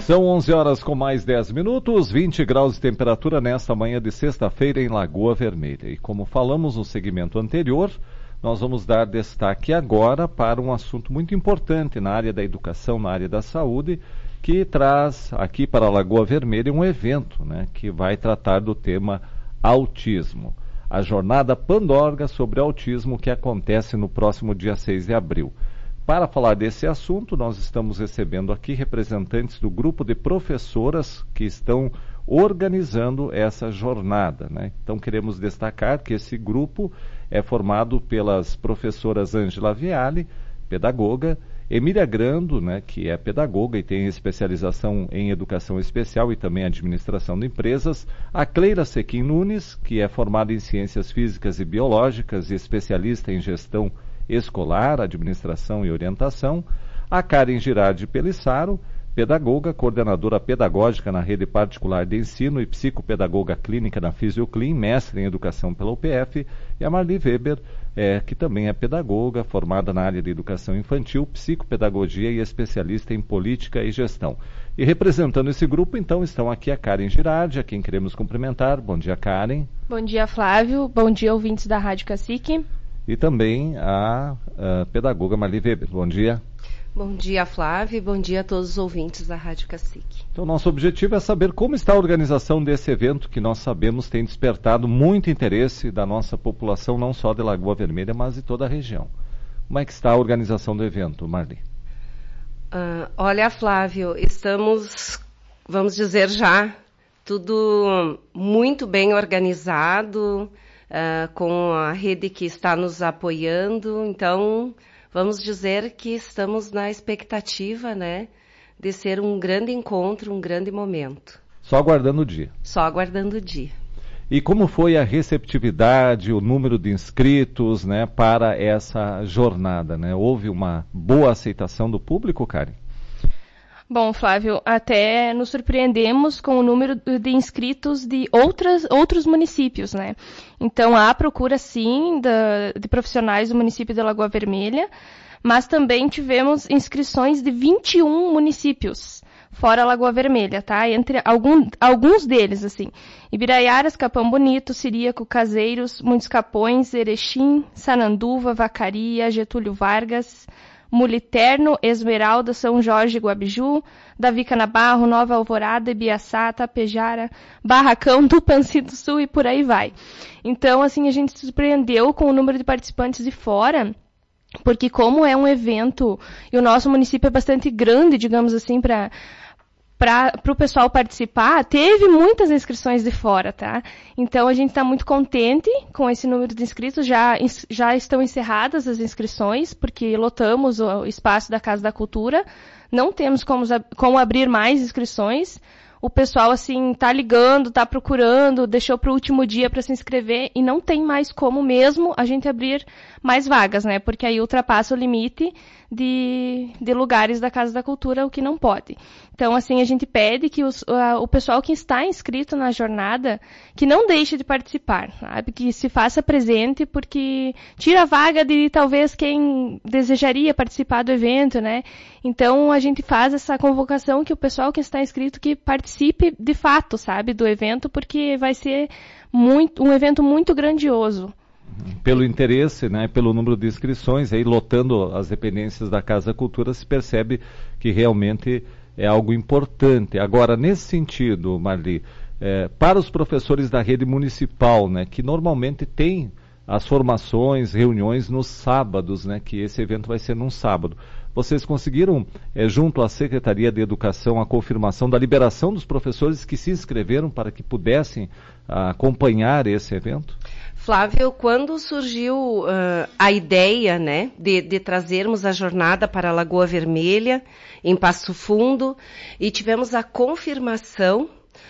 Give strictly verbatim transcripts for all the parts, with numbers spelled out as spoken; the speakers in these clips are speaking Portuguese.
São onze horas com mais dez minutos, vinte graus de temperatura nesta manhã de sexta-feira em Lagoa Vermelha. E como falamos no segmento anterior, nós vamos dar destaque agora para um assunto muito importante na área da educação, na área da saúde, que traz aqui para a Lagoa Vermelha um evento, né, que vai tratar do tema autismo. A Jornada Pandorga sobre Autismo, que acontece no próximo dia seis de abril. Para falar desse assunto, nós estamos recebendo aqui representantes do grupo de professoras que estão organizando essa jornada, né? Então queremos destacar que esse grupo é formado pelas professoras Ângela Viale, pedagoga, Emília Grando, né, que é pedagoga e tem especialização em educação especial e também administração de empresas, a Cleira Sequim Nunes, que é formada em ciências físicas e biológicas e especialista em gestão escolar, administração e orientação, a Karen Girardi Pelissaro, pedagoga, coordenadora pedagógica na rede particular de ensino e psicopedagoga clínica na Fisioclim, mestre em educação pela U P F, e a Marli Weber, é, que também é pedagoga, formada na área de educação infantil, psicopedagogia e especialista em política e gestão. E representando esse grupo, então, estão aqui a Karen Girardi, a quem queremos cumprimentar. Bom dia, Karen. Bom dia, Flávio. Bom dia, ouvintes da Rádio Cacique. E também a, a pedagoga Marli Weber. Bom dia. Bom dia, Flávio, e bom dia a todos os ouvintes da Rádio Cacique. Então, nosso objetivo é saber como está a organização desse evento, que nós sabemos tem despertado muito interesse da nossa população, não só de Lagoa Vermelha, mas de toda a região. Como é que está a organização do evento, Marli? Uh, olha, Flávio, estamos, vamos dizer já, tudo muito bem organizado, uh, com a rede que está nos apoiando, então vamos dizer que estamos na expectativa, né, de ser um grande encontro, um grande momento. Só aguardando o dia. Só aguardando o dia. E como foi a receptividade, o número de inscritos, né, para essa jornada, né? Houve uma boa aceitação do público, Karen? Bom, Flávio, até nos surpreendemos com o número de inscritos de outras, outros municípios, né? Então, há procura, sim, da, de profissionais do município de Lagoa Vermelha, mas também tivemos inscrições de vinte e um municípios, fora Lagoa Vermelha, tá? Entre algum, alguns deles, assim. Ibiraiaras, Capão Bonito, Ciríaco, Caseiros, Muitos Capões, Erechim, Sananduva, Vacaria, Getúlio Vargas, Muliterno, Esmeralda, São Jorge, Guabiju, Davi Canabarro, Nova Alvorada, Ibiaçá, Tapejara, Barracão, Tupanci do Sul e por aí vai. Então, assim, a gente se surpreendeu com o número de participantes de fora, porque como é um evento, e o nosso município é bastante grande, digamos assim, para para o pessoal participar, teve muitas inscrições de fora, tá? Então, a gente está muito contente com esse número de inscritos. Já, já estão encerradas as inscrições, porque lotamos o espaço da Casa da Cultura. Não temos como, como abrir mais inscrições. O pessoal, assim, tá ligando, tá procurando, deixou para o último dia para se inscrever e não tem mais como mesmo a gente abrir mais vagas, né? Porque aí ultrapassa o limite de, de lugares da Casa da Cultura, o que não pode. Então, assim, a gente pede que os, a, o pessoal que está inscrito na jornada, que não deixe de participar, sabe? Que se faça presente, porque tira a vaga de talvez quem desejaria participar do evento, né? Então, a gente faz essa convocação que o pessoal que está inscrito que participe de fato, sabe, do evento, porque vai ser muito, um evento muito grandioso. Pelo interesse, né, pelo número de inscrições, aí lotando as dependências da Casa da Cultura, se percebe que realmente é algo importante. Agora, nesse sentido, Marli, é, para os professores da rede municipal, né, que normalmente tem as formações, reuniões nos sábados, né, que esse evento vai ser num sábado. Vocês conseguiram, é, junto à Secretaria de Educação, a confirmação da liberação dos professores que se inscreveram para que pudessem ah, acompanhar esse evento? Flávio, quando surgiu uh, a ideia, né, de, de trazermos a jornada para a Lagoa Vermelha, em Passo Fundo, e tivemos a confirmação,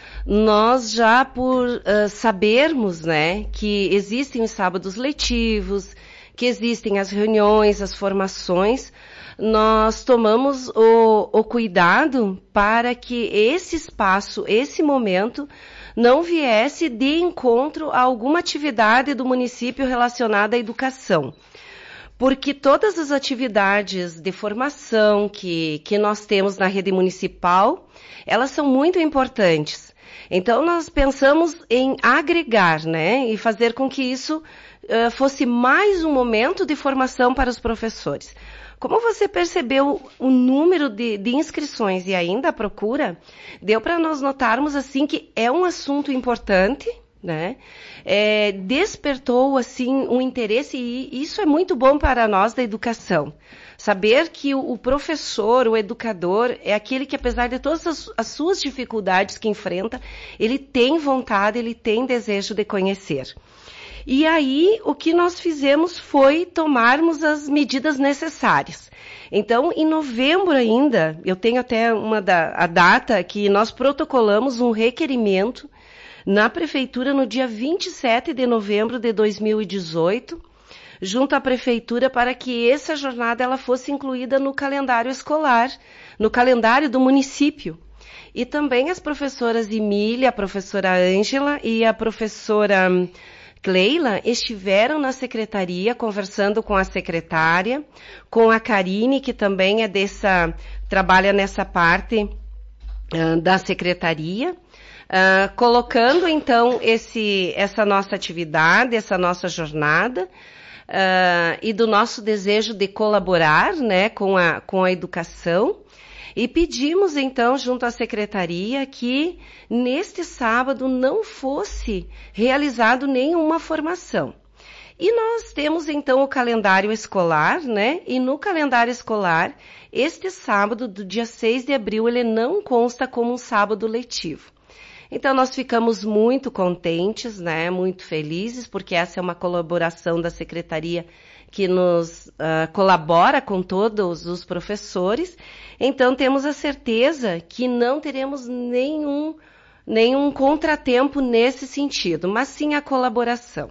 nós já por uh, sabermos, né, que existem os sábados letivos, que existem as reuniões, as formações, nós tomamos o, o cuidado para que esse espaço, esse momento, não viesse de encontro a alguma atividade do município relacionada à educação. porque todas as atividades de formação que, que nós temos na rede municipal, elas são muito importantes. Então, nós pensamos em agregar, né, e fazer com que isso uh, fosse mais um momento de formação para os professores. Como você percebeu o número de, de inscrições e ainda a procura, deu para nós notarmos assim que é um assunto importante, né? É, despertou assim um interesse e isso é muito bom para nós da educação. Saber que o, o professor, o educador, é aquele que apesar de todas as, as suas dificuldades que enfrenta, ele tem vontade, ele tem desejo de conhecer. E aí, o que nós fizemos foi tomarmos as medidas necessárias. Então, em novembro ainda, eu tenho até uma da, a data que nós protocolamos um requerimento na Prefeitura no dia vinte e sete de novembro de dois mil e dezoito, junto à Prefeitura para que essa jornada ela fosse incluída no calendário escolar, no calendário do município. E também as professoras Emília, a professora Ângela e a professora Cleila estiveram na secretaria conversando com a secretária, com a Karine, que também é dessa, trabalha nessa parte uh, da secretaria, uh, colocando então esse, essa nossa atividade, essa nossa jornada, uh, e do nosso desejo de colaborar, né, com a, com a educação. E pedimos, então, junto à secretaria, que neste sábado não fosse realizado nenhuma formação. E nós temos, então, o calendário escolar, né? E no calendário escolar, este sábado, do dia seis de abril, ele não consta como um sábado letivo. Então, nós ficamos muito contentes, né? Muito felizes, porque essa é uma colaboração da secretaria que nos uh, colabora com todos os professores. Então, temos a certeza que não teremos nenhum, nenhum contratempo nesse sentido, mas sim a colaboração.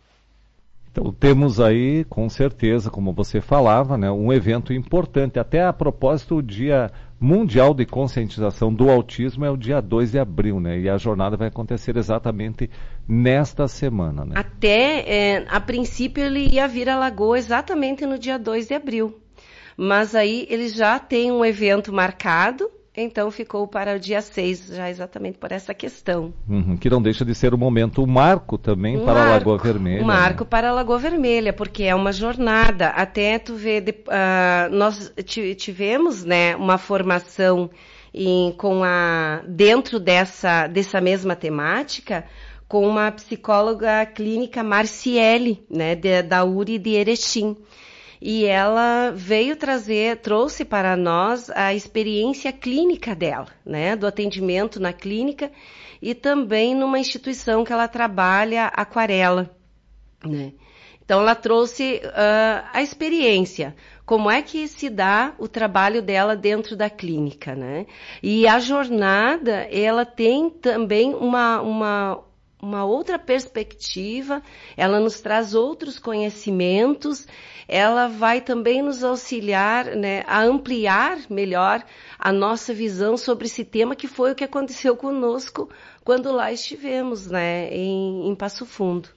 Então, temos aí, com certeza, como você falava, né, um evento importante. Até a propósito, o Dia Mundial de Conscientização do Autismo é o dia dois de abril, né? E a jornada vai acontecer exatamente nesta semana, né? Até, é, a princípio, ele ia vir a Lagoa exatamente no dia dois de abril. Mas aí ele já tem um evento marcado, então ficou para o dia seis, já exatamente por essa questão. Uhum, que não deixa de ser um momento, um marco também um para marco, a Lagoa Vermelha. Um marco, né? Para a Lagoa Vermelha, porque é uma jornada. Até tu vê, de, uh, nós tivemos, né, uma formação em, com a, dentro dessa, dessa mesma temática, com uma psicóloga clínica Marciele, né, de, da U R I de Erechim. E ela veio trazer, trouxe para nós a experiência clínica dela, né, do atendimento na clínica e também numa instituição que ela trabalha aquarela, né. Então ela trouxe uh, a experiência, como é que se dá o trabalho dela dentro da clínica, né. E a jornada, ela tem também uma, uma, uma outra perspectiva, ela nos traz outros conhecimentos, ela vai também nos auxiliar, né, a ampliar melhor a nossa visão sobre esse tema, que foi o que aconteceu conosco quando lá estivemos, né, em, em Passo Fundo.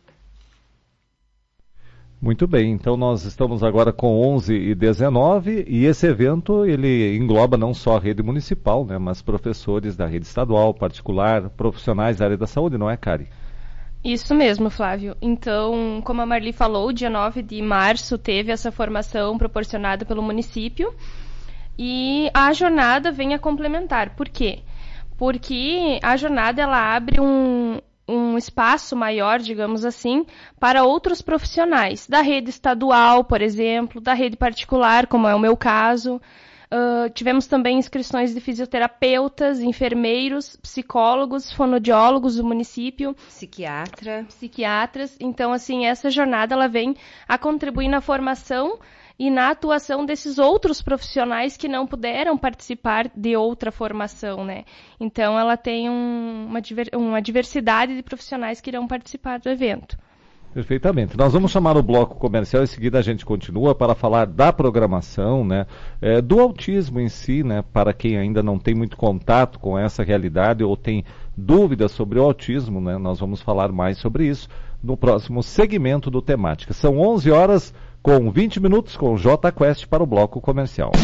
Muito bem, então nós estamos agora com onze e dezenove e esse evento ele engloba não só a rede municipal, né, mas professores da rede estadual, particular, profissionais da área da saúde, não é, Kari? Isso mesmo, Flávio. Então, como a Marli falou, dia nove de março teve essa formação proporcionada pelo município e a jornada vem a complementar. Por quê? Porque a jornada ela abre um, um espaço maior, digamos assim, para outros profissionais da rede estadual, por exemplo, da rede particular, como é o meu caso. Uh, tivemos também inscrições de fisioterapeutas, enfermeiros, psicólogos, fonoaudiólogos do município. Psiquiatra. Psiquiatras. Então, assim, essa jornada ela vem a contribuir na formação e na atuação desses outros profissionais que não puderam participar de outra formação, né? Então, ela tem um, uma, diver, uma diversidade de profissionais que irão participar do evento. Perfeitamente. Nós vamos chamar o bloco comercial, em seguida a gente continua para falar da programação, né, é, do autismo em si, né, para quem ainda não tem muito contato com essa realidade ou tem dúvidas sobre o autismo, né, nós vamos falar mais sobre isso no próximo segmento do Temática. São onze horas, com vinte minutos com J Quest para o bloco comercial.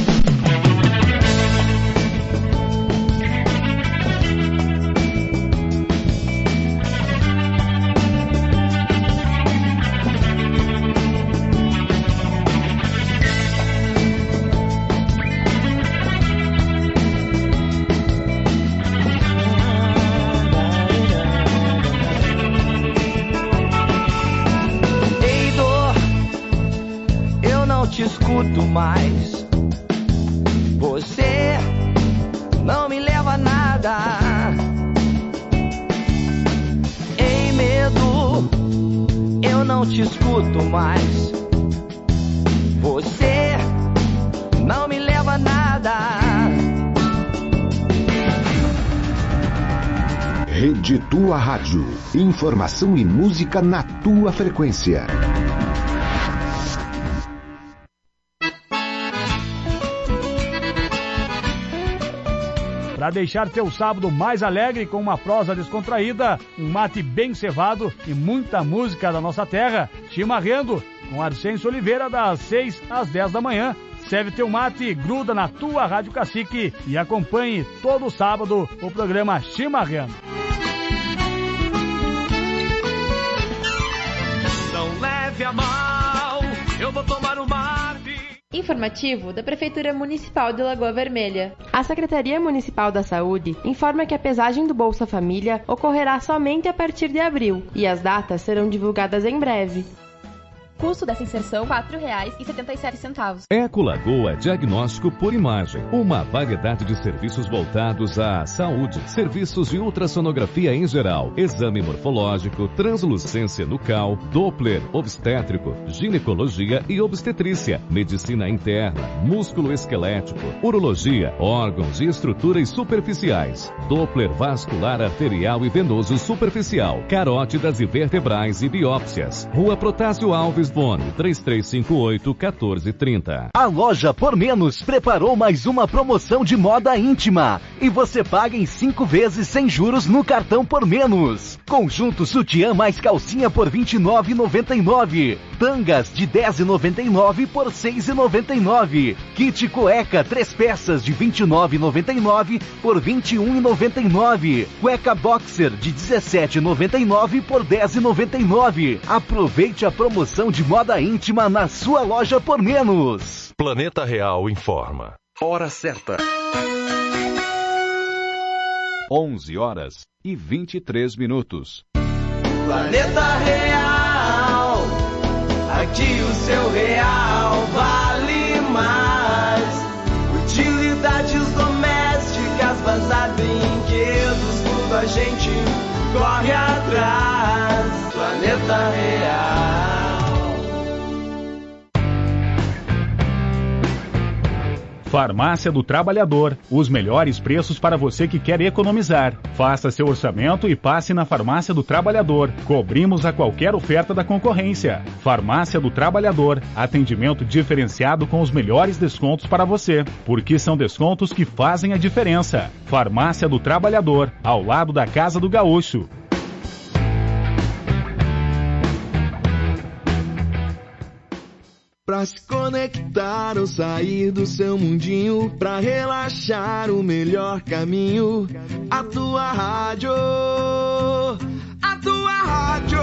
Te escuto mais. Você não me leva a nada. Ei, medo, eu não te escuto mais. Você não me leva a nada. Rede Tua Rádio. Informação e música na tua frequência. Para deixar teu sábado mais alegre com uma prosa descontraída, um mate bem cevado e muita música da nossa terra, Chimarrendo, com Arsêncio Oliveira, das seis às dez da manhã. Serve teu mate, gruda na tua Rádio Cacique e acompanhe todo sábado o programa Chimarrendo. Não leve a mal, eu vou tomar um mate. Informativo da Prefeitura Municipal de Lagoa Vermelha. A Secretaria Municipal da Saúde informa que a pesagem do Bolsa Família ocorrerá somente a partir de abril e as datas serão divulgadas em breve. Custo dessa inserção quatro reais e setenta e sete centavos. Eco Lagoa Diagnóstico por Imagem. Uma variedade de serviços voltados à saúde. Serviços de ultrassonografia em geral. Exame morfológico, translucência nucal, Doppler obstétrico, ginecologia e obstetrícia. Medicina interna, músculo esquelético, urologia, órgãos e estruturas superficiais. Doppler vascular arterial e venoso superficial. Carótidas e vertebrais e biópsias. Rua Protásio Alves, fone três três cinco oito, um quatro três zero. A Loja Por Menos preparou mais uma promoção de moda íntima e você paga em cinco vezes sem juros no cartão Por Menos. Conjunto sutiã mais calcinha por vinte e nove reais e noventa e nove centavos. Tangas de dez reais e noventa e nove centavos por seis reais e noventa e nove centavos. Kit cueca três peças de vinte e nove reais e noventa e nove centavos por vinte e um reais e noventa e nove centavos. Cueca boxer de dezessete reais e noventa e nove centavos por dez reais e noventa e nove centavos. Aproveite a promoção de moda íntima na sua Loja Por Menos. Planeta Real informa. Hora certa. onze horas e vinte e três minutos. Planeta Real, aqui o seu real vale mais. Utilidades domésticas, bazar, brinquedos, tudo a gente corre atrás. Planeta Real. Farmácia do Trabalhador. Os melhores preços para você que quer economizar. Faça seu orçamento e passe na Farmácia do Trabalhador. Cobrimos a qualquer oferta da concorrência. Farmácia do Trabalhador. Atendimento diferenciado com os melhores descontos para você. Porque são descontos que fazem a diferença. Farmácia do Trabalhador. Ao lado da Casa do Gaúcho. Pra se conectar ou sair do seu mundinho, pra relaxar o melhor caminho, a tua rádio, a tua rádio,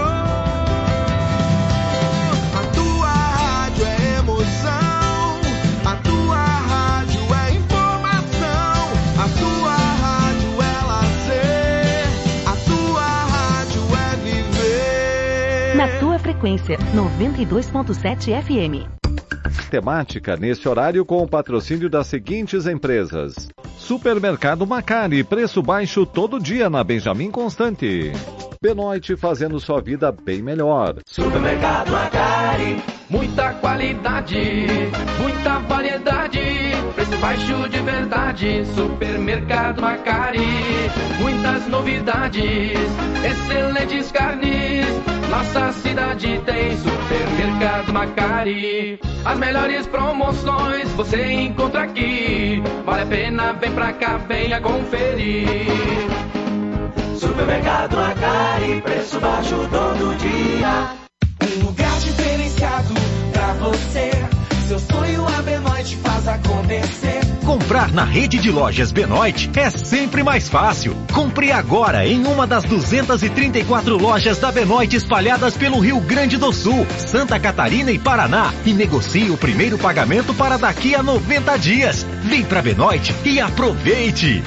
a tua rádio é emoção, a tua rádio é informação, a tua rádio é lazer, a tua rádio é viver. Na tua frequência, noventa e dois ponto sete F M. Temática neste horário com o patrocínio das seguintes empresas: Supermercado Macari, preço baixo todo dia na Benjamin Constante. Benoit, fazendo sua vida bem melhor. Supermercado Macari, muita qualidade, muita variedade, preço baixo de verdade. Supermercado Macari, muitas novidades, excelentes carnes. Nossa cidade tem Supermercado Macari. As melhores promoções você encontra aqui. Vale a pena, vem pra cá, venha conferir. Supermercado Macari, preço baixo todo dia. Um lugar diferenciado pra você. Seu sonho a Benoit faz acontecer. Comprar na rede de lojas Benoit é sempre mais fácil. Compre agora em uma das duzentas e trinta e quatro lojas da Benoit espalhadas pelo Rio Grande do Sul, Santa Catarina e Paraná e negocie o primeiro pagamento para daqui a noventa dias. Vem pra Benoit e aproveite!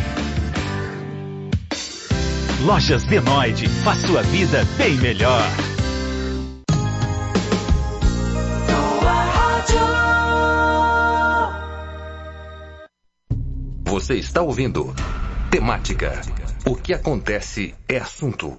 Lojas Benoit, faz sua vida bem melhor. Você está ouvindo Temática. O que acontece é assunto.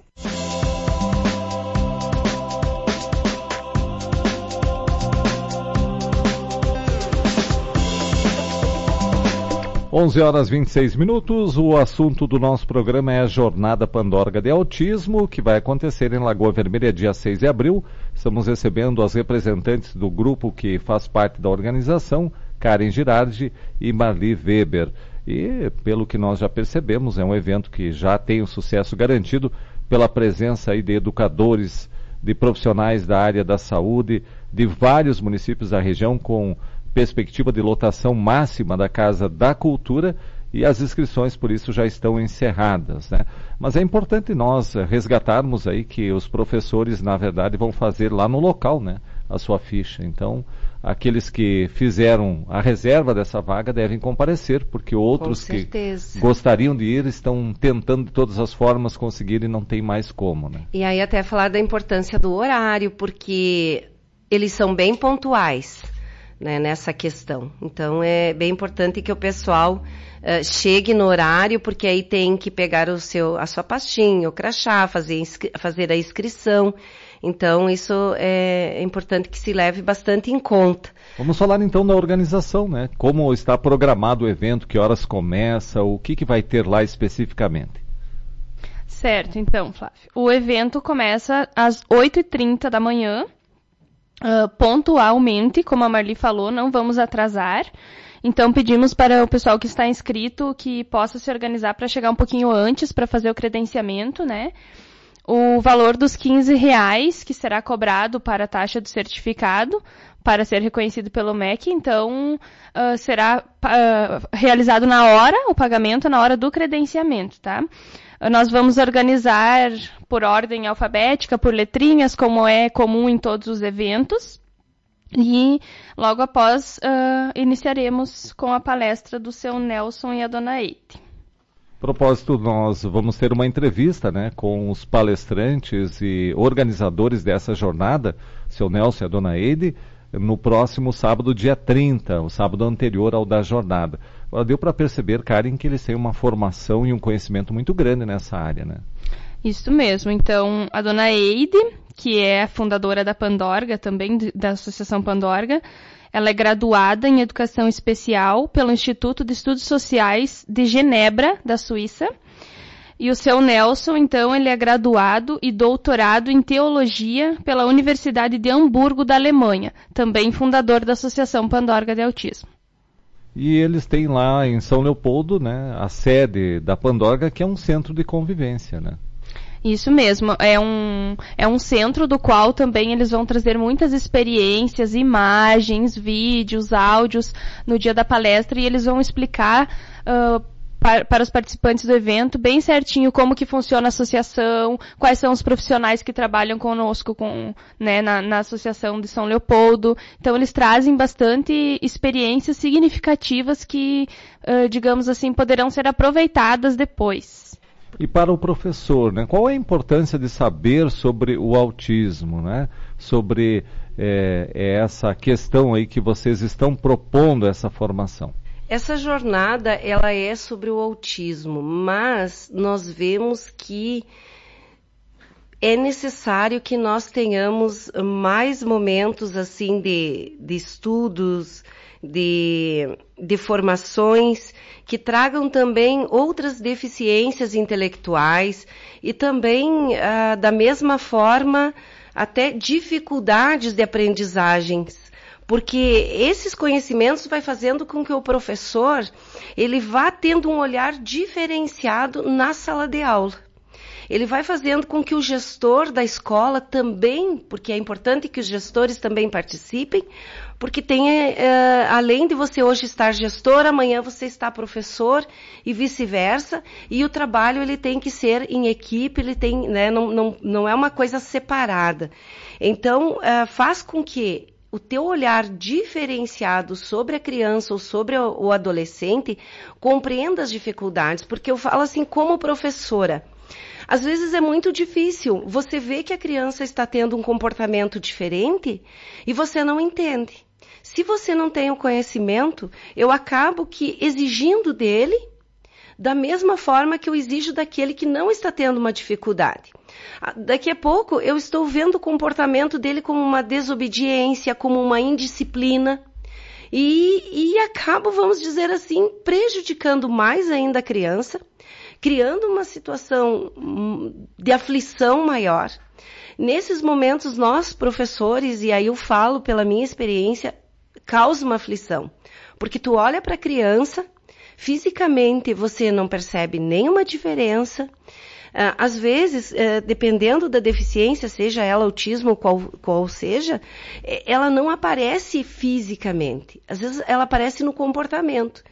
onze horas e vinte e seis minutos, o assunto do nosso programa é a Jornada Pandorga de Autismo, que vai acontecer em Lagoa Vermelha dia seis de abril. Estamos recebendo as representantes do grupo que faz parte da organização, Karen Girardi e Marli Weber. E, pelo que nós já percebemos, é um evento que já tem um sucesso garantido pela presença aí de educadores, de profissionais da área da saúde, de vários municípios da região, com perspectiva de lotação máxima da Casa da Cultura, e as inscrições, por isso, já estão encerradas, né? Mas é importante nós resgatarmos aí que os professores, na verdade, vão fazer lá no local, né, a sua ficha. Então, aqueles que fizeram a reserva dessa vaga devem comparecer, porque outros que gostariam de ir estão tentando de todas as formas conseguir e não tem mais como, né? E aí até falar da importância do horário, porque eles são bem pontuais, né, nessa questão. Então é bem importante que o pessoal uh, chegue no horário, porque aí tem que pegar o seu, a sua pastinha, o crachá, fazer, fazer a inscrição. Então isso é, é importante que se leve bastante em conta. Vamos falar então da organização, né? Como está programado o evento, que horas começa, o que, que vai ter lá especificamente? Certo, então, Flávio. O evento começa às oito e trinta da manhã. Uh, pontualmente, como a Marli falou, não vamos atrasar. Então pedimos para o pessoal que está inscrito que possa se organizar para chegar um pouquinho antes para fazer o credenciamento, né? O valor dos quinze reais que será cobrado para a taxa do certificado para ser reconhecido pelo M E C, então uh, será uh, realizado na hora, o pagamento na hora do credenciamento, tá? Nós vamos organizar por ordem alfabética, por letrinhas, como é comum em todos os eventos. E logo após uh, iniciaremos com a palestra do seu Nelson e a dona Eide. Propósito, nós vamos ter uma entrevista, né, com os palestrantes e organizadores dessa jornada, seu Nelson e a dona Eide, no próximo sábado, dia trinta, o sábado anterior ao da jornada. Agora, deu para perceber, Karen, que eles têm uma formação e um conhecimento muito grande nessa área, né? Isso mesmo. Então, a dona Eide, que é a fundadora da Pandorga, também da Associação Pandorga, ela é graduada em Educação Especial pelo Instituto de Estudos Sociais de Genebra, da Suíça. E o seu Nelson, então, ele é graduado e doutorado em Teologia pela Universidade de Hamburgo, da Alemanha, também fundador da Associação Pandorga de Autismo. E eles têm lá em São Leopoldo, né, a sede da Pandorga, que é um centro de convivência, né? Isso mesmo, é um, é um centro do qual também eles vão trazer muitas experiências, imagens, vídeos, áudios no dia da palestra, e eles vão explicar uh, para, para os participantes do evento bem certinho como que funciona a associação, quais são os profissionais que trabalham conosco com, né, na, na Associação de São Leopoldo. Então eles trazem bastante experiências significativas que, uh, digamos assim, poderão ser aproveitadas depois. E para o professor, né, qual é a importância de saber sobre o autismo, né? Sobre é, essa questão aí que vocês estão propondo essa formação? Essa jornada, ela é sobre o autismo, mas nós vemos que é necessário que nós tenhamos mais momentos assim de, de estudos, de, de formações que tragam também outras deficiências intelectuais e também, ah, da mesma forma, até dificuldades de aprendizagens. Porque esses conhecimentos vai fazendo com que o professor ele vá tendo um olhar diferenciado na sala de aula. ele vai fazendo com que o gestor da escola também, porque é importante que os gestores também participem, porque tem, é, além de você hoje estar gestor, amanhã você está professor e vice-versa, e o trabalho ele tem que ser em equipe, ele tem, né, não, não, não é uma coisa separada. Então, é, faz com que o teu olhar diferenciado sobre a criança ou sobre o adolescente compreenda as dificuldades, porque eu falo assim como professora. Às vezes é muito difícil, você vê que a criança está tendo um comportamento diferente e você não entende. Se você não tem o conhecimento, eu acabo que exigindo dele da mesma forma que eu exijo daquele que não está tendo uma dificuldade. Daqui a pouco eu estou vendo o comportamento dele como uma desobediência, como uma indisciplina e, e acabo, vamos dizer assim, prejudicando mais ainda a criança, criando uma situação de aflição maior. Nesses momentos, nós, professores, e aí eu falo pela minha experiência, causa uma aflição, porque tu olha para a criança, fisicamente você não percebe nenhuma diferença. Às vezes, dependendo da deficiência, seja ela autismo ou qual, qual seja, ela não aparece fisicamente. Às vezes ela aparece no comportamento.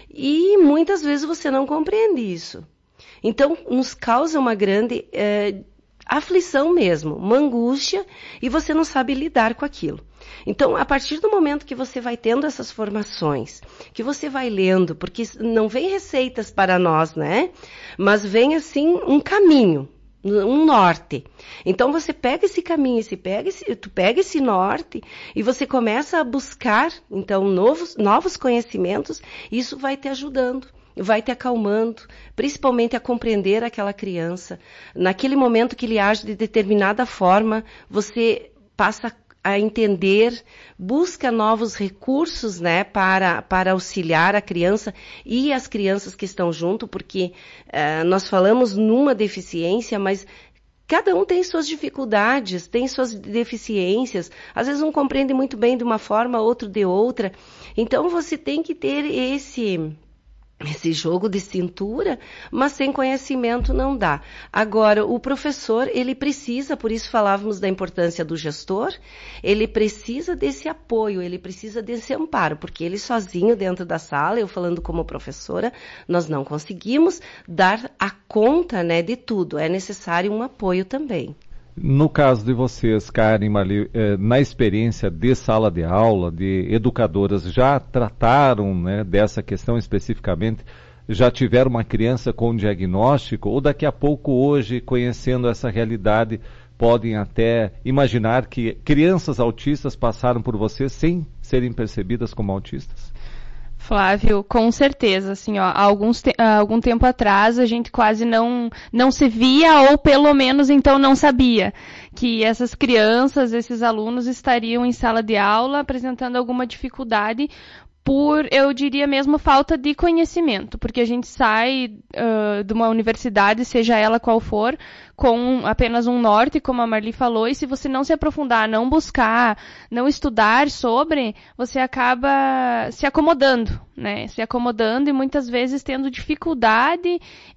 E muitas vezes você não compreende isso. Então, nos causa uma grande é, aflição mesmo, uma angústia, e você não sabe lidar com aquilo. Então, a partir do momento que você vai tendo essas formações, que você vai lendo, porque não vem receitas para nós, né? Mas vem, assim, um caminho, um norte. Então, você pega esse caminho, você pega esse, tu pega esse norte e você começa a buscar, então, novos, novos conhecimentos, e isso vai te ajudando. Vai te acalmando, principalmente a compreender aquela criança. Naquele momento que ele age de determinada forma, você passa a entender, busca novos recursos, né, para, para auxiliar a criança e as crianças que estão junto, porque uh, nós falamos numa deficiência, mas cada um tem suas dificuldades, tem suas deficiências. Às vezes um compreende muito bem de uma forma, outro de outra. Então você tem que ter esse... esse jogo de cintura, mas sem conhecimento não dá. Agora, o professor, ele precisa, por isso falávamos da importância do gestor, ele precisa desse apoio, ele precisa desse amparo, porque ele sozinho dentro da sala, eu falando como professora, nós não conseguimos dar a conta, né, de tudo. É necessário um apoio também. No caso de vocês, Karen, Marli, eh, na experiência de sala de aula, de educadoras, já trataram, né, dessa questão especificamente? Já tiveram uma criança com diagnóstico? Ou daqui a pouco, hoje, conhecendo essa realidade, podem até imaginar que crianças autistas passaram por vocês sem serem percebidas como autistas? Flávio, com certeza, assim, ó, há alguns te- há algum tempo atrás a gente quase não, não se via, ou pelo menos então não sabia que essas crianças, esses alunos estariam em sala de aula apresentando alguma dificuldade por, eu diria mesmo, falta de conhecimento, porque a gente sai uh, de uma universidade, seja ela qual for, com apenas um norte, como a Marli falou, e se você não se aprofundar, não buscar, não estudar sobre, você acaba se acomodando, né? Se acomodando e muitas vezes tendo dificuldade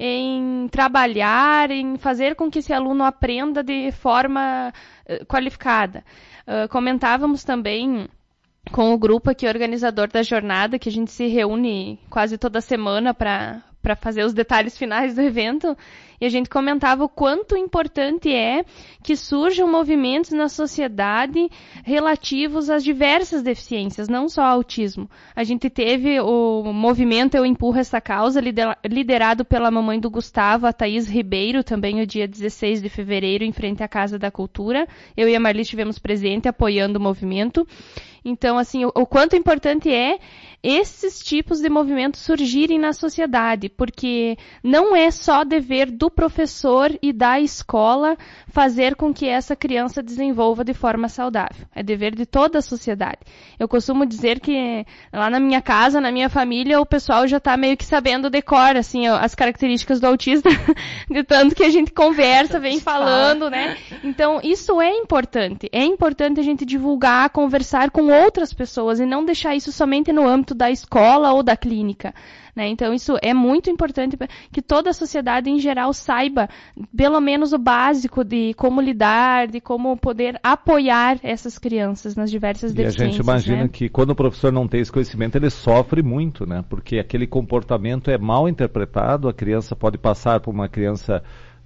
em trabalhar, em fazer com que esse aluno aprenda de forma uh, qualificada. Uh, comentávamos também com o grupo aqui organizador da jornada, que a gente se reúne quase toda semana para para fazer os detalhes finais do evento, e a gente comentava o quanto importante é que surjam movimentos na sociedade relativos às diversas deficiências, não só ao autismo. A gente teve o movimento Eu Empurro Essa Causa, liderado pela mamãe do Gustavo, a Thaís Ribeiro, também o dia dezesseis de fevereiro, em frente à Casa da Cultura. Eu e a Marli estivemos presentes apoiando o movimento. Então, assim, o, o quanto importante é esses tipos de movimentos surgirem na sociedade, porque não é só dever do professor e da escola fazer com que essa criança desenvolva de forma saudável. É dever de toda a sociedade. Eu costumo dizer que lá na minha casa, na minha família, o pessoal já está meio que sabendo decor, assim, as características do autista, de tanto que a gente conversa, vem falando, né? Então, isso é importante. É importante a gente divulgar, conversar com outras pessoas e não deixar isso somente no âmbito da escola ou da clínica, né? Então isso é muito importante que toda a sociedade em geral saiba pelo menos o básico de como lidar, de como poder apoiar essas crianças nas diversas e deficiências. E a gente imagina, né, que quando o professor não tem esse conhecimento, ele sofre muito, né? Porque aquele comportamento é mal interpretado, a criança pode passar por uma criança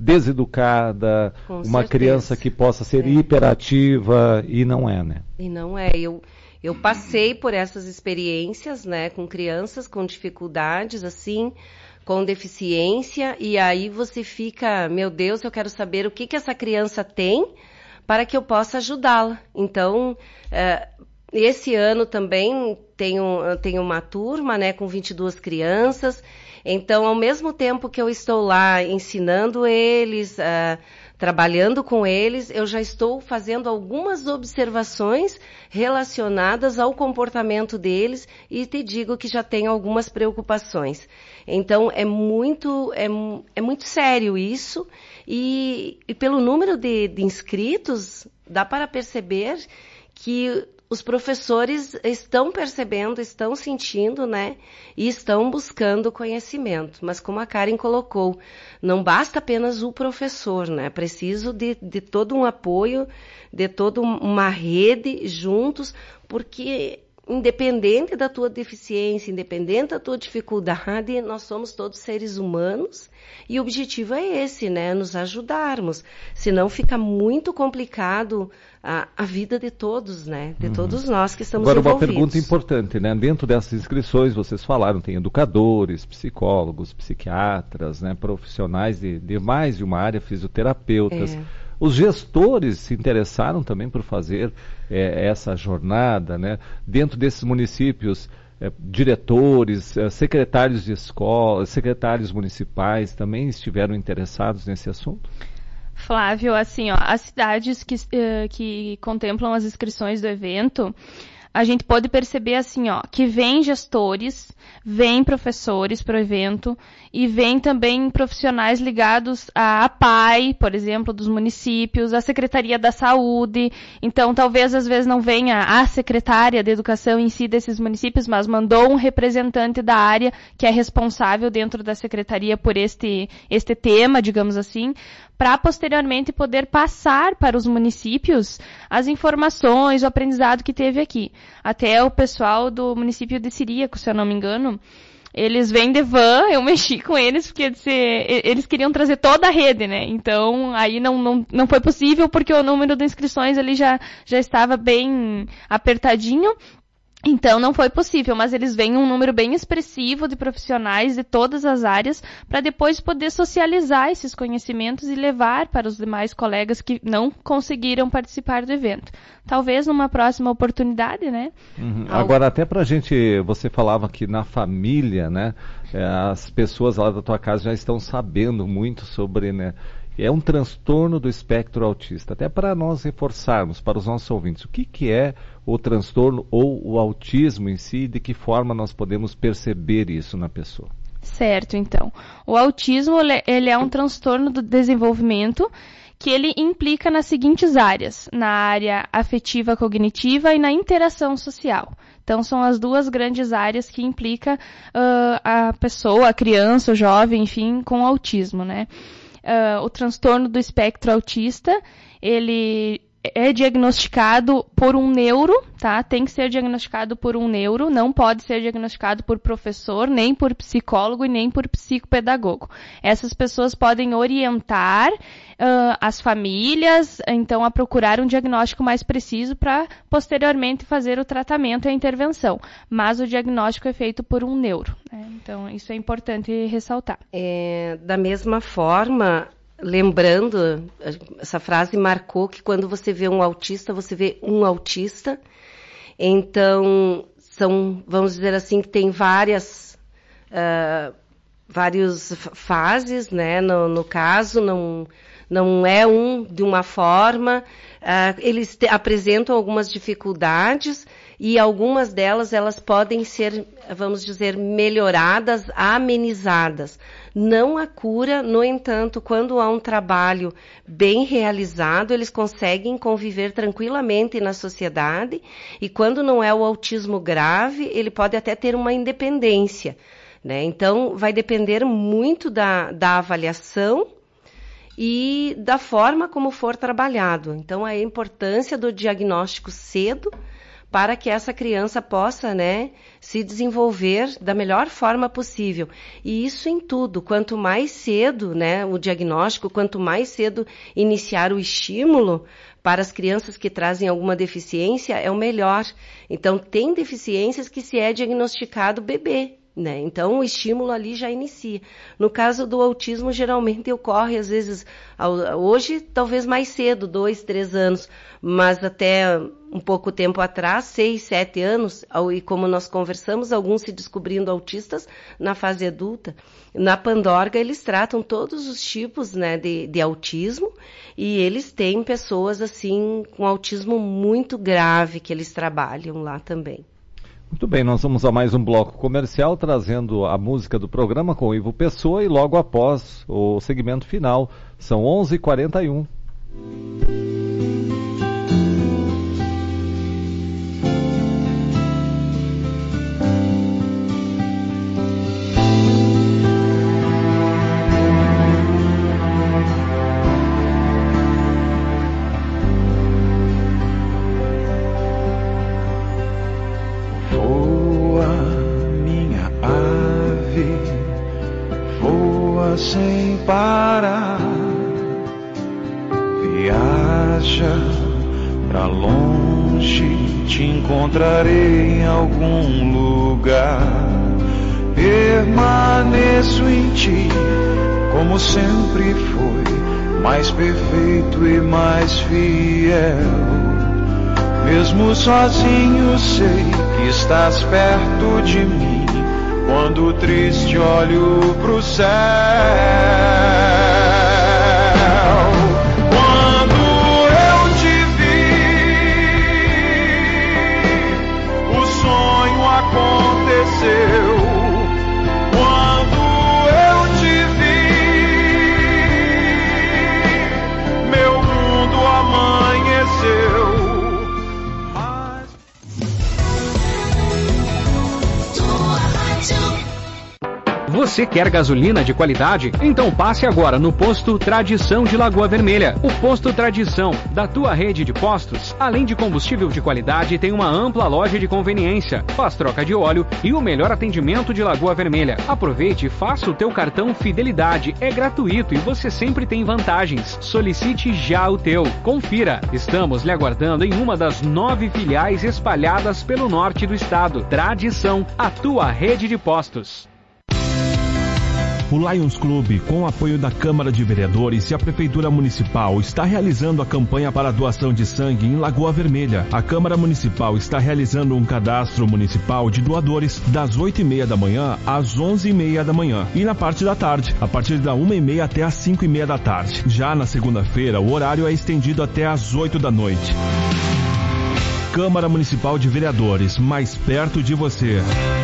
deseducada, com uma certeza. Criança que possa ser é. hiperativa, e não é, né? E não é. Eu, eu passei por essas experiências, né, com crianças com dificuldades, assim, com deficiência, e aí você fica, meu Deus, eu quero saber o que, que essa criança tem para que eu possa ajudá-la. Então, uh, esse ano também tenho, tenho uma turma, né, com vinte e duas crianças. Então, ao mesmo tempo que eu estou lá ensinando eles, uh, trabalhando com eles, eu já estou fazendo algumas observações relacionadas ao comportamento deles e te digo que já tenho algumas preocupações. Então, é muito, é, é muito sério isso e, e pelo número de, de inscritos, dá para perceber que os professores estão percebendo, estão sentindo, né, e estão buscando conhecimento. Mas como a Karen colocou, não basta apenas o professor, né, preciso de, de todo um apoio, de toda uma rede juntos, porque independente da tua deficiência, independente da tua dificuldade, nós somos todos seres humanos e o objetivo é esse, né, nos ajudarmos. Senão fica muito complicado a, a vida de todos, né, de uhum. todos nós que estamos Agora, envolvidos. Agora, uma pergunta importante, né, dentro dessas inscrições, vocês falaram, tem educadores, psicólogos, psiquiatras, né, profissionais de, de mais de uma área, fisioterapeutas. É. Os gestores se interessaram também por fazer é, essa jornada, né? Dentro desses municípios, é, diretores, é, secretários de escola, secretários municipais também estiveram interessados nesse assunto? Flávio, assim, ó, as cidades que, uh, que contemplam as inscrições do evento, a gente pode perceber assim, ó, que vem gestores, vem professores para o evento e vem também profissionais ligados à A P A I, por exemplo, dos municípios, à Secretaria da Saúde. Então, talvez às vezes não venha a secretária de Educação em si desses municípios, mas mandou um representante da área que é responsável dentro da secretaria por este, este tema, digamos assim, para posteriormente poder passar para os municípios as informações, o aprendizado que teve aqui. Até o pessoal do município de Ciríaco, se eu não me engano, eles vêm de van, eu mexi com eles, porque eles queriam trazer toda a rede, né? Então, aí não, não, não foi possível, porque o número de inscrições ali já, já estava bem apertadinho. Então, não foi possível, mas eles vêm um número bem expressivo de profissionais de todas as áreas para depois poder socializar esses conhecimentos e levar para os demais colegas que não conseguiram participar do evento. Talvez numa próxima oportunidade, né? Uhum. Agora, até pra gente, você falava que na família, né, as pessoas lá da tua casa já estão sabendo muito sobre, né, é um transtorno do espectro autista. Até para nós reforçarmos para os nossos ouvintes, o que, que é o transtorno ou o autismo em si, de que forma nós podemos perceber isso na pessoa? Certo, então. O autismo, ele é um transtorno do desenvolvimento que ele implica nas seguintes áreas, na área afetiva cognitiva e na interação social. Então, são as duas grandes áreas que implica uh, a pessoa, a criança, o jovem, enfim, com autismo, né? Uh, o transtorno do espectro autista, ele é diagnosticado por um neuro, tá? Tem que ser diagnosticado por um neuro, não pode ser diagnosticado por professor, nem por psicólogo e nem por psicopedagogo. Essas pessoas podem orientar uh, as famílias, então, a procurar um diagnóstico mais preciso para, posteriormente, fazer o tratamento e a intervenção. Mas o diagnóstico é feito por um neuro, né? Então, isso é importante ressaltar. É, da mesma forma, lembrando, essa frase marcou que quando você vê um autista, você vê um autista. Então, são, vamos dizer assim, que tem várias, uh, várias fases, né? No, no caso, não, não é um de uma forma. Uh, eles te, apresentam algumas dificuldades e algumas delas, elas podem ser, vamos dizer, melhoradas, amenizadas. Não a cura, no entanto, quando há um trabalho bem realizado, eles conseguem conviver tranquilamente na sociedade, e quando não é o autismo grave, ele pode até ter uma independência, né? Então, vai depender muito da, da avaliação e da forma como for trabalhado. Então, a importância do diagnóstico cedo para que essa criança possa, né, se desenvolver da melhor forma possível. E isso em tudo. Quanto mais cedo, né, o diagnóstico, quanto mais cedo iniciar o estímulo para as crianças que trazem alguma deficiência, é o melhor. Então, tem deficiências que se é diagnosticado bebê, né? Então, o estímulo ali já inicia. No caso do autismo, geralmente ocorre, às vezes, hoje, talvez mais cedo, dois, três anos, mas até um pouco tempo atrás, seis, sete anos, e como nós conversamos, alguns se descobrindo autistas na fase adulta. Na Pandorga, eles tratam todos os tipos, né, de, de autismo, e eles têm pessoas, assim, com autismo muito grave, que eles trabalham lá também. Muito bem, nós vamos a mais um bloco comercial, trazendo a música do programa com o Ivo Pessoa, e logo após o segmento final, são onze e quarenta e um. Sem parar, viaja pra longe, te encontrarei em algum lugar. Permaneço em ti, como sempre foi, mais perfeito e mais fiel. Mesmo sozinho sei que estás perto de mim, quando triste olho pro céu. Quando eu te vi, o sonho aconteceu. Quando eu te vi, meu mundo amanheceu. Você quer gasolina de qualidade? Então passe agora no Posto Tradição de Lagoa Vermelha. O Posto Tradição, da tua rede de postos, além de combustível de qualidade, tem uma ampla loja de conveniência, faz troca de óleo e o melhor atendimento de Lagoa Vermelha. Aproveite e faça o teu cartão Fidelidade. É gratuito e você sempre tem vantagens. Solicite já o teu. Confira. Estamos lhe aguardando em uma das nove filiais espalhadas pelo norte do estado. Tradição, a tua rede de postos. O Lions Clube, com o apoio da Câmara de Vereadores e a Prefeitura Municipal, está realizando a campanha para a doação de sangue em Lagoa Vermelha. A Câmara Municipal está realizando um cadastro municipal de doadores das oito e meia da manhã às onze e meia da manhã e na parte da tarde, a partir da uma e meia até às cinco e meia da tarde. Já na segunda-feira, o horário é estendido até às oito da noite. Câmara Municipal de Vereadores, mais perto de você.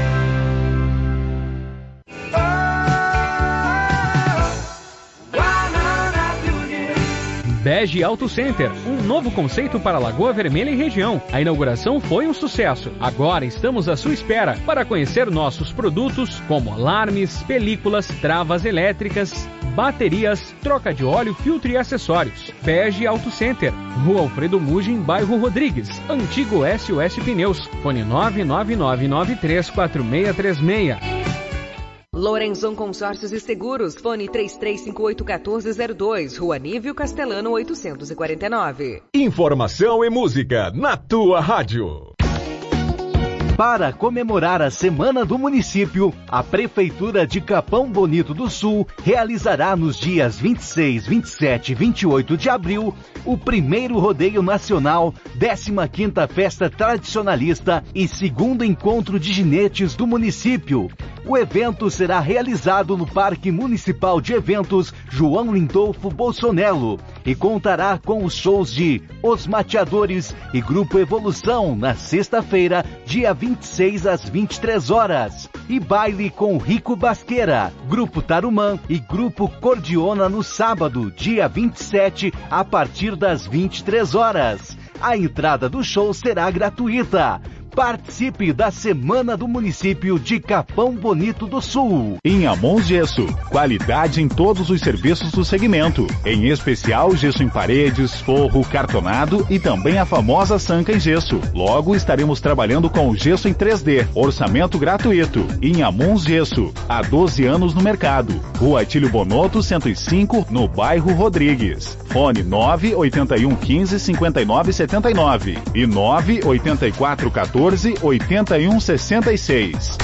Bege Auto Center, um novo conceito para Lagoa Vermelha e região. A inauguração foi um sucesso. Agora estamos à sua espera para conhecer nossos produtos como alarmes, películas, travas elétricas, baterias, troca de óleo, filtro e acessórios. Bege Auto Center, Rua Alfredo Mugem, bairro Rodrigues, antigo S O S Pneus, fone nove nove nove nove três quatro seis três seis. Lorenzon Consórcios e Seguros, fone três três cinco oito um quatro zero dois, Rua Nívio Castelano oitocentos e quarenta e nove. Informação e música na tua rádio. Para comemorar a Semana do Município, a Prefeitura de Capão Bonito do Sul realizará nos dias vinte e seis, vinte e sete e vinte e oito de abril o primeiro Rodeio Nacional, décima quinta Festa Tradicionalista e segundo Encontro de Ginetes do município. O evento será realizado no Parque Municipal de Eventos João Lindolfo Bolsonaro e contará com os shows de Os Mateadores e Grupo Evolução na sexta-feira, dia vinte e seis às vinte e três horas. E baile com Rico Basqueira, Grupo Tarumã e Grupo Cordiona no sábado, dia vinte e sete, a partir das vinte e três horas. A entrada do show será gratuita. Participe da Semana do Município de Capão Bonito do Sul. Inhamons Gesso, qualidade em todos os serviços do segmento, em especial gesso em paredes, forro, cartonado e também a famosa sanca em gesso. Logo estaremos trabalhando com o gesso em três D, orçamento gratuito. Inhamons Gesso, há doze anos no mercado. Rua Atílio Bonotto, cento e cinco, no bairro Rodrigues. Fone nove oito um um cinco cinco nove sete nove e nove oito quatro um quatro oitenta e um sessenta e seis.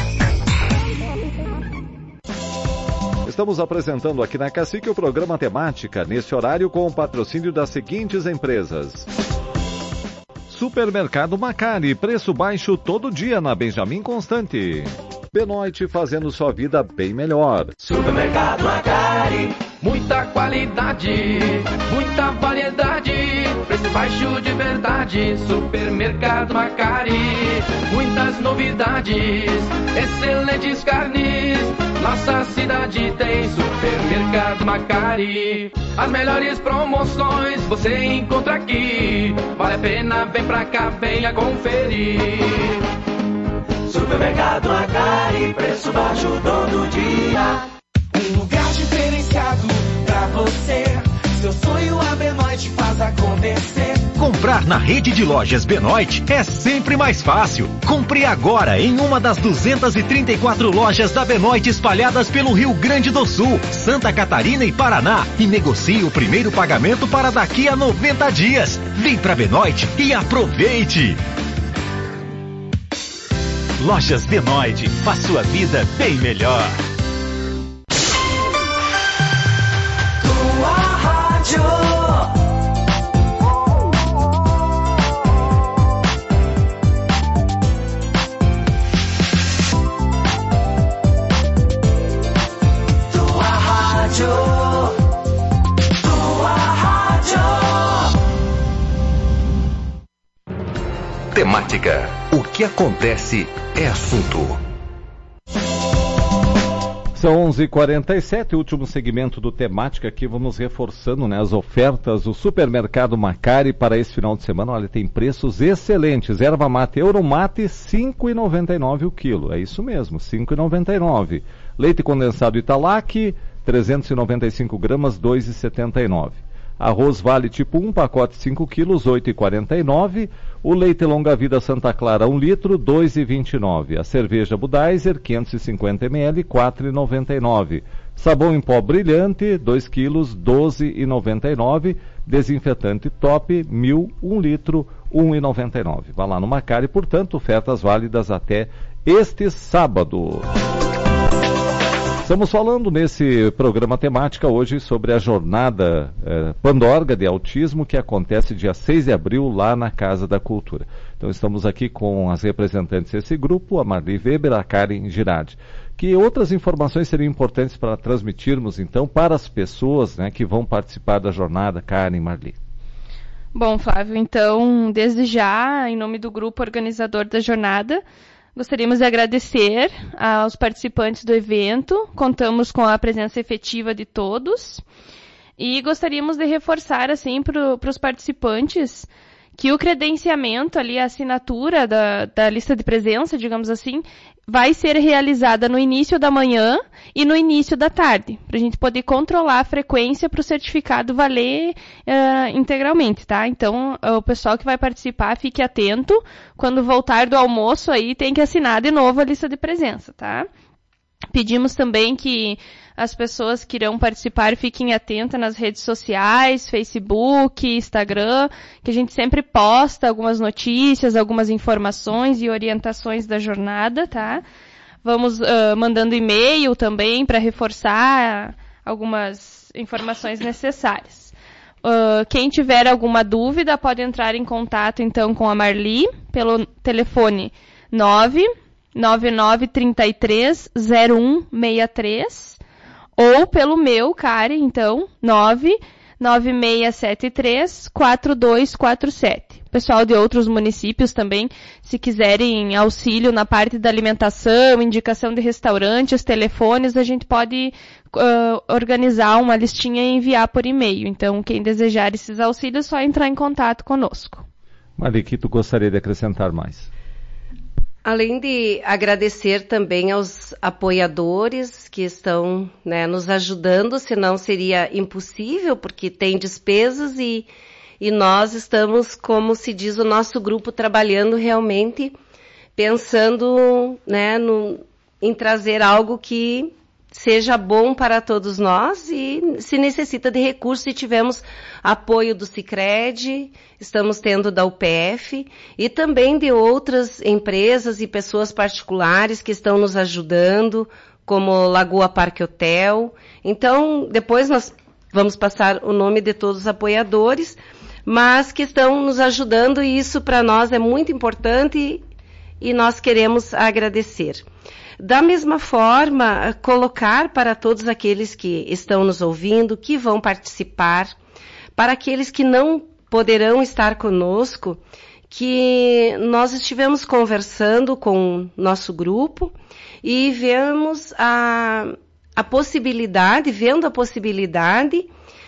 Estamos apresentando aqui na Cacique o programa Temática, nesse horário com o patrocínio das seguintes empresas. Supermercado Macari, preço baixo todo dia na Benjamin Constante. Benoit, fazendo sua vida bem melhor. Supermercado Macari, muita qualidade, muita variedade, preço baixo de verdade. Supermercado Macari, muitas novidades, excelentes carnes. Nossa cidade tem Supermercado Macari. As melhores promoções você encontra aqui. Vale a pena, vem pra cá, venha conferir. Supermercado Macari, preço baixo todo dia. Um lugar diferenciado pra você. Seu sonho a Benoit faz acontecer. Comprar na rede de lojas Benoit é sempre mais fácil. Compre agora em uma das duzentas e trinta e quatro lojas da Benoit espalhadas pelo Rio Grande do Sul, Santa Catarina e Paraná e negocie o primeiro pagamento para daqui a noventa dias. Vem pra Benoit e aproveite! Lojas Benoit, faz sua vida bem melhor. Tua rádio. Tua rádio. Tua rádio. Temática. O que acontece é assunto. São onze e quarenta e sete, último segmento do Temática aqui, vamos reforçando, né, as ofertas do Supermercado Macari para esse final de semana. Olha, tem preços excelentes. Erva mate Euromate, cinco reais e noventa e nove centavos o quilo. É isso mesmo, cinco reais e noventa e nove centavos. Leite condensado Italac, trezentos e noventa e cinco gramas, dois reais e setenta e nove centavos. Arroz Vale tipo um, pacote cinco quilos, oito reais e quarenta e nove centavos. O leite Longa Vida Santa Clara um litro, dois reais e vinte e nove centavos. A cerveja Budweiser, quinhentos e cinquenta mililitros, quatro reais e noventa e nove centavos. Sabão em pó brilhante, dois quilos, doze reais e noventa e nove centavos. Desinfetante Top, mil, um litro, um real e noventa e nove centavos. Vá lá no Macari, portanto, ofertas válidas até este sábado. Estamos falando nesse programa Temática hoje sobre a jornada eh, Pandorga de Autismo que acontece dia seis de abril lá na Casa da Cultura. Então estamos aqui com as representantes desse grupo, a Marli Weber, a Karen Girardi. Que outras informações seriam importantes para transmitirmos então para as pessoas, né, que vão participar da jornada, Karen e Marli? Bom, Flávio, então desde já, em nome do grupo organizador da jornada, gostaríamos de agradecer aos participantes do evento, contamos com a presença efetiva de todos e gostaríamos de reforçar assim para os participantes que o credenciamento ali, a assinatura da, da lista de presença, digamos assim, vai ser realizada no início da manhã e no início da tarde, para a gente poder controlar a frequência para o certificado valer uh, integralmente, tá? Então, o pessoal que vai participar, fique atento, quando voltar do almoço aí, tem que assinar de novo a lista de presença, tá? Pedimos também que as pessoas que irão participar fiquem atentas nas redes sociais, Facebook, Instagram, que a gente sempre posta algumas notícias, algumas informações e orientações da jornada, tá? Vamos uh, mandando e-mail também para reforçar algumas informações necessárias. Uh, quem tiver alguma dúvida pode entrar em contato então com a Marli pelo telefone nove nove nove três três zero um seis três ou pelo meu, Karen, então, nove nove seis sete três quatro dois quatro sete. Pessoal de outros municípios também, se quiserem auxílio na parte da alimentação, indicação de restaurantes, telefones, a gente pode uh, organizar uma listinha e enviar por e-mail. Então, quem desejar esses auxílios, é só entrar em contato conosco. Maliki, tu gostaria de acrescentar mais? Além de agradecer também aos apoiadores que estão, né, nos ajudando, senão seria impossível, porque tem despesas e, e nós estamos, como se diz, o nosso grupo trabalhando realmente, pensando, né, no, em trazer algo que seja bom para todos nós e se necessita de recursos e tivemos apoio do Sicredi, estamos tendo da U P F e também de outras empresas e pessoas particulares que estão nos ajudando, como Lagoa Parque Hotel. Então, depois nós vamos passar o nome de todos os apoiadores, mas que estão nos ajudando e isso para nós é muito importante e nós queremos agradecer. Da mesma forma, colocar para todos aqueles que estão nos ouvindo, que vão participar, para aqueles que não poderão estar conosco, que nós estivemos conversando com o nosso grupo e vemos a, a possibilidade, vendo a possibilidade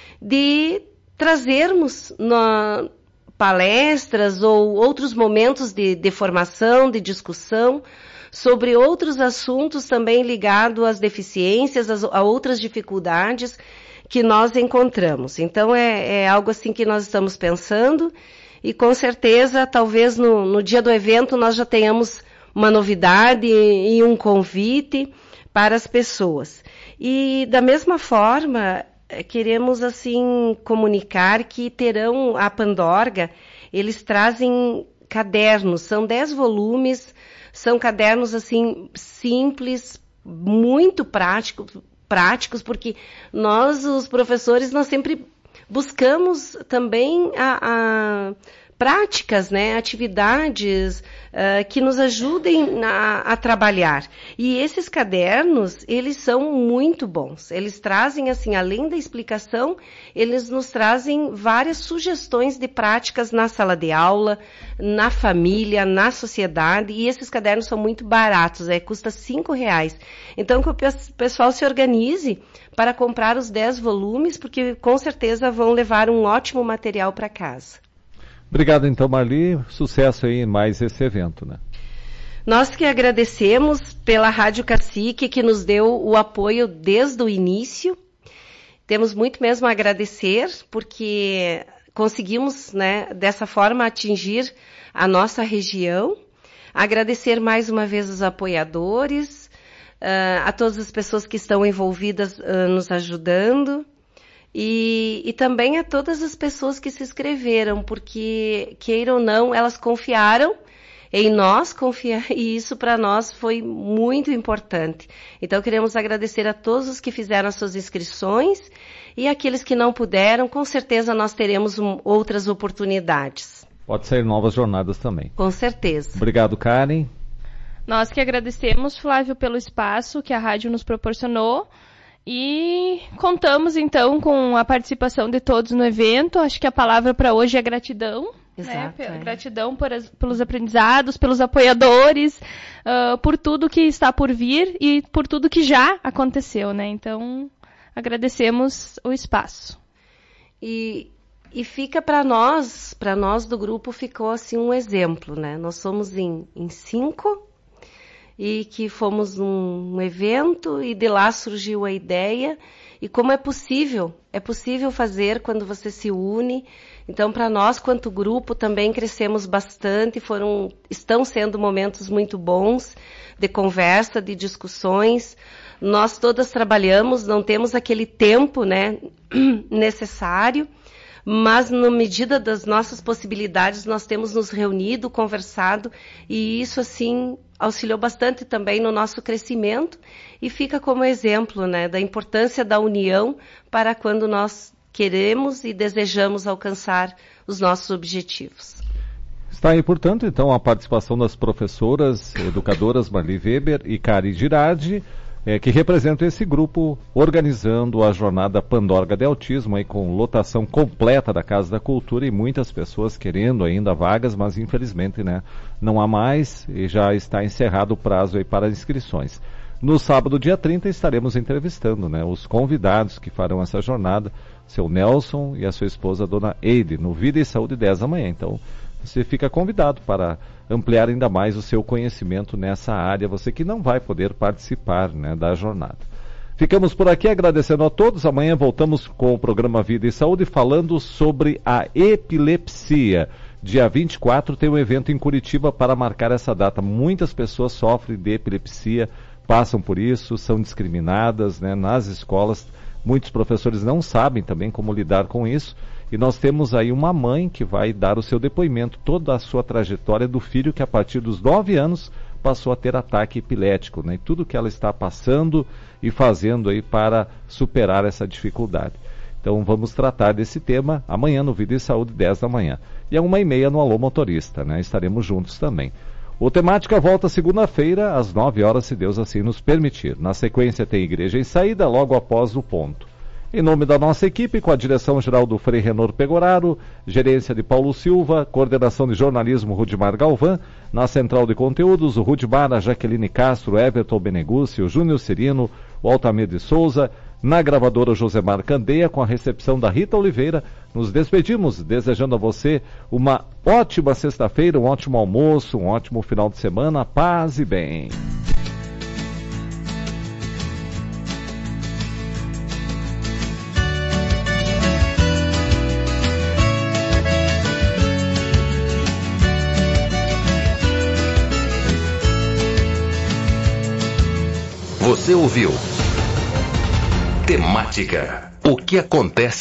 de trazermos na, palestras ou outros momentos de, de formação, de discussão, sobre outros assuntos também ligados às deficiências, a outras dificuldades que nós encontramos. Então, é, é algo assim que nós estamos pensando e, com certeza, talvez no, no dia do evento nós já tenhamos uma novidade e, e um convite para as pessoas. E, da mesma forma, queremos, assim, comunicar que terão a Pandorga, eles trazem cadernos, são dez volumes. São cadernos, assim, simples, muito práticos, práticos, porque nós, os professores, nós sempre buscamos também a, a práticas, né, atividades uh, que nos ajudem a, a trabalhar. E esses cadernos, eles são muito bons. Eles trazem, assim, além da explicação, eles nos trazem várias sugestões de práticas na sala de aula, na família, na sociedade, e esses cadernos são muito baratos, é, custa cinco reais. Então, que o pessoal se organize para comprar os dez volumes, porque com certeza vão levar um ótimo material para casa. Obrigado, então, Marli. Sucesso aí em mais esse evento, né? Nós que agradecemos pela Rádio Cacique, que nos deu o apoio desde o início. Temos muito mesmo a agradecer, porque conseguimos, né, dessa forma, atingir a nossa região. Agradecer mais uma vez os apoiadores, uh, a todas as pessoas que estão envolvidas uh, nos ajudando. E, e também a todas as pessoas que se inscreveram, porque, queiram ou não, elas confiaram em nós, confiar, e isso para nós foi muito importante. Então, queremos agradecer a todos os que fizeram as suas inscrições e aqueles que não puderam, com certeza nós teremos um, outras oportunidades. Pode ser novas jornadas também. Com certeza. Obrigado, Karen. Nós que agradecemos, Flávio, pelo espaço que a rádio nos proporcionou. E contamos, então, com a participação de todos no evento. Acho que a palavra para hoje é gratidão. Exato, né? é. Gratidão por as, pelos aprendizados, pelos apoiadores, uh, por tudo que está por vir e por tudo que já aconteceu, né? Então, agradecemos o espaço. E, e fica para nós, para nós do grupo, ficou assim um exemplo, né? Nós somos em, em cinco... e que fomos num evento e de lá surgiu a ideia e como é possível, é possível fazer quando você se une. Então, para nós, quanto grupo, também crescemos bastante, foram, estão sendo momentos muito bons de conversa, de discussões. Nós todas trabalhamos, não temos aquele tempo, né, necessário, mas na medida das nossas possibilidades nós temos nos reunido, conversado e isso assim auxiliou bastante também no nosso crescimento e fica como exemplo, né, da importância da união para quando nós queremos e desejamos alcançar os nossos objetivos. Está aí, portanto, então, a participação das professoras, educadoras Marli Weber e Cari Girardi, é, que representam esse grupo organizando a jornada Pandorga de Autismo, aí com lotação completa da Casa da Cultura e muitas pessoas querendo ainda vagas, mas infelizmente, né, não há mais e já está encerrado o prazo aí para inscrições. No sábado, dia trinta, estaremos entrevistando, né, os convidados que farão essa jornada, seu Nelson e a sua esposa, dona Eide, no Vida e Saúde dez da manhã. Então, você fica convidado para ampliar ainda mais o seu conhecimento nessa área, você que não vai poder participar, né, da jornada. Ficamos por aqui agradecendo a todos. Amanhã voltamos com o programa Vida e Saúde falando sobre a epilepsia. Dia vinte e quatro tem um evento em Curitiba para marcar essa data. Muitas pessoas sofrem de epilepsia, passam por isso, são discriminadas, né, nas escolas. Muitos professores não sabem também como lidar com isso. E nós temos aí uma mãe que vai dar o seu depoimento, toda a sua trajetória do filho que a partir dos nove anos passou a ter ataque epilético, né? E tudo que ela está passando e fazendo aí para superar essa dificuldade. Então vamos tratar desse tema amanhã no Vida e Saúde, dez da manhã. E a uma e meia no Alô Motorista, né? Estaremos juntos também. O Temática volta segunda-feira, às nove horas, se Deus assim nos permitir. Na sequência tem Igreja em Saída, logo após o ponto. Em nome da nossa equipe, com a direção-geral do Frei Renor Pegoraro, gerência de Paulo Silva, coordenação de jornalismo Rudimar Galvão, na central de conteúdos, o Rudimar, a Jaqueline Castro, Everton Benegucci, o Júnior Cirino, o Altamir de Souza, na gravadora Josemar Candeia, com a recepção da Rita Oliveira. Nos despedimos, desejando a você uma ótima sexta-feira, um ótimo almoço, um ótimo final de semana, paz e bem. Você ouviu Temática. O que acontece